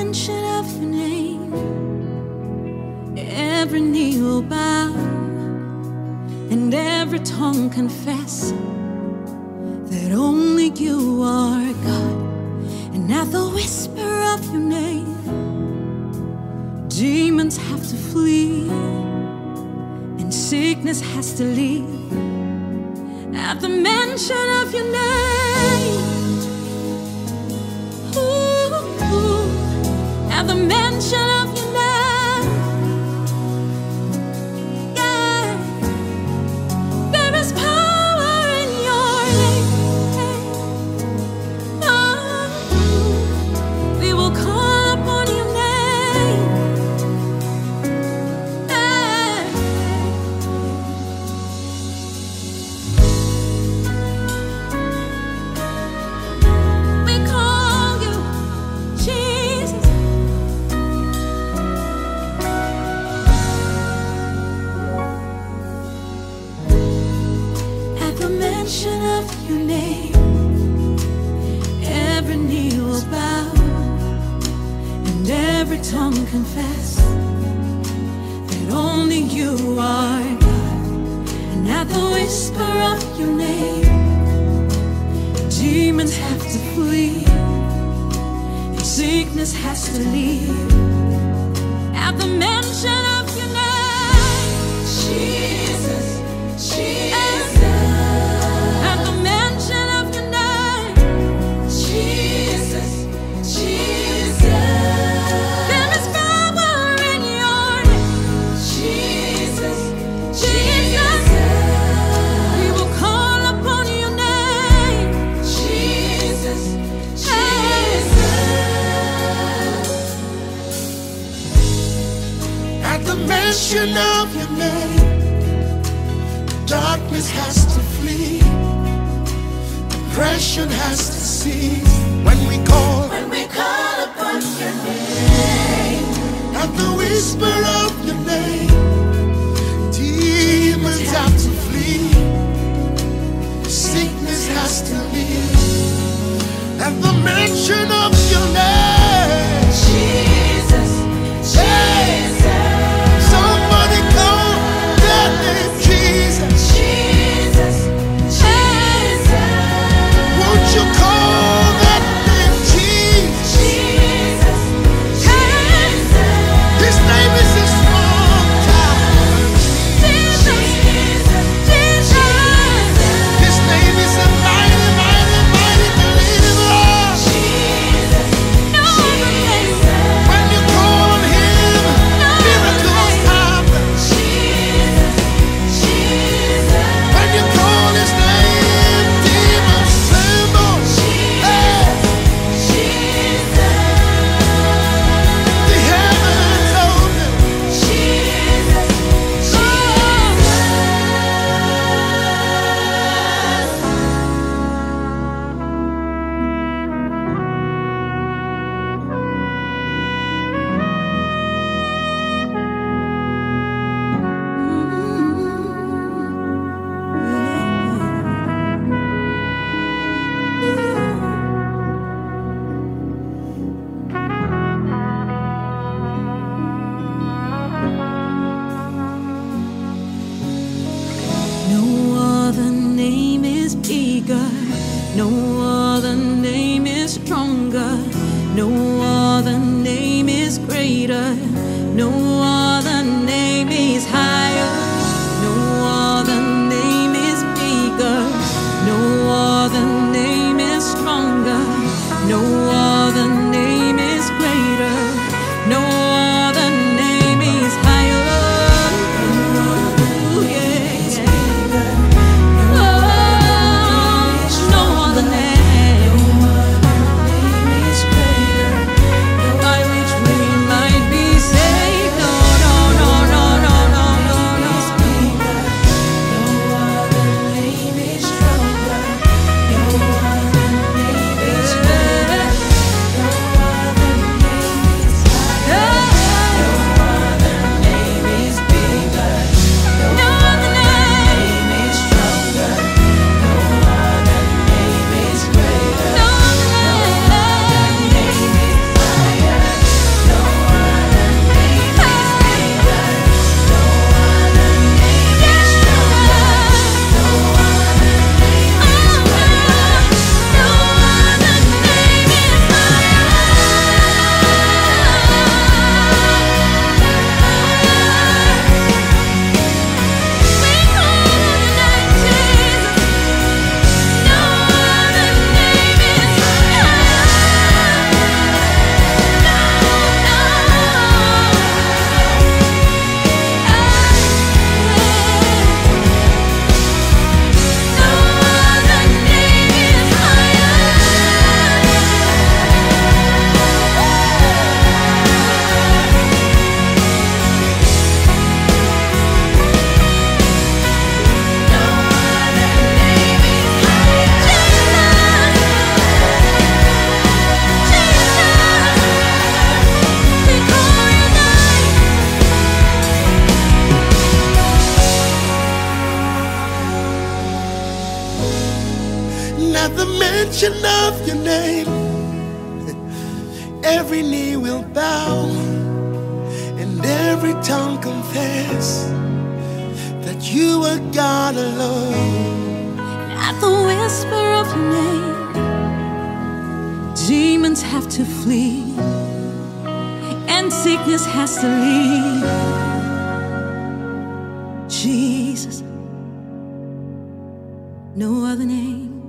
mention of your name, every knee will bow and every tongue confess that only you are God. And at the whisper of your name, demons have to flee and sickness has to leave. At the mention of your name, at the mention of your name, yeah, there is power in your name. Oh, we will call upon your name. We call you Jesus. At the mention of your name, every knee will bow and every tongue confess that only you are God. And at the whisper of your name, demons have to flee and sickness has to leave. At the mention of your name, Jesus, Jesus. At the mention of your name, Jesus, Jesus. There is power in your name, Jesus, Jesus. We will call upon your name, Jesus, Jesus. At the mention of your name, darkness has to flee, depression has to cease. When we call upon your name, at the whisper of your name, demons have to flee, sickness has to leave. At the mention of your name, Jesus, Jesus. somebody call that name Jesus. Jesus, Jesus. Won't you call that name Jesus? Jesus, Jesus. His name is a strong tower. Jesus, Jesus. His name is a mighty, mighty, mighty deliverer. No other name. When you call on him, miracles happen. When you call his name, demons tremble. Hey, the heavens open. No other name is bigger, no other name is stronger, no other name is greater, no other name is higher, no other name is bigger, no other name is stronger, no other name is greater, no other name is higher. Ooh, yeah, yeah. No other name by which we might be saved. No, no, mention of your name, every knee will bow and every tongue confess that you are God alone. And at the whisper of your name, demons have to flee and sickness has to leave. Jesus, no other name.